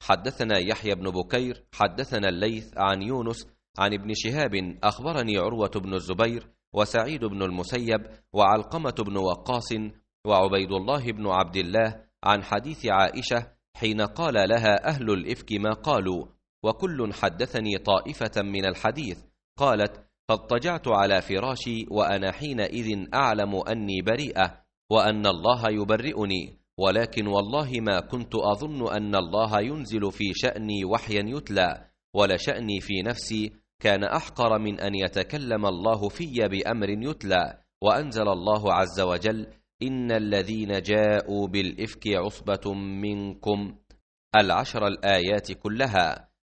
حدثنا يحيى بن بكير حدثنا الليث عن يونس عن ابن شهاب أخبرني عروة بن الزبير وسعيد بن المسيب وعلقمة بن وقاص وعبيد الله بن عبد الله عن حديث عائشة حين قال لها أهل الإفك ما قالوا، وكل حدثني طائفة من الحديث. قالت: فاضطجعت على فراشي وأنا حينئذ أعلم أني بريئة وأن الله يبرئني، ولكن والله ما كنت أظن أن الله ينزل في شأني وحيا يتلى، ولشأني في نفسي كان أحقر من أن يتكلم الله في بأمر يتلى. وأنزل الله عز وجل: إن الذين جاءوا بالإفك عصبة منكم، 10 الآيات كلها.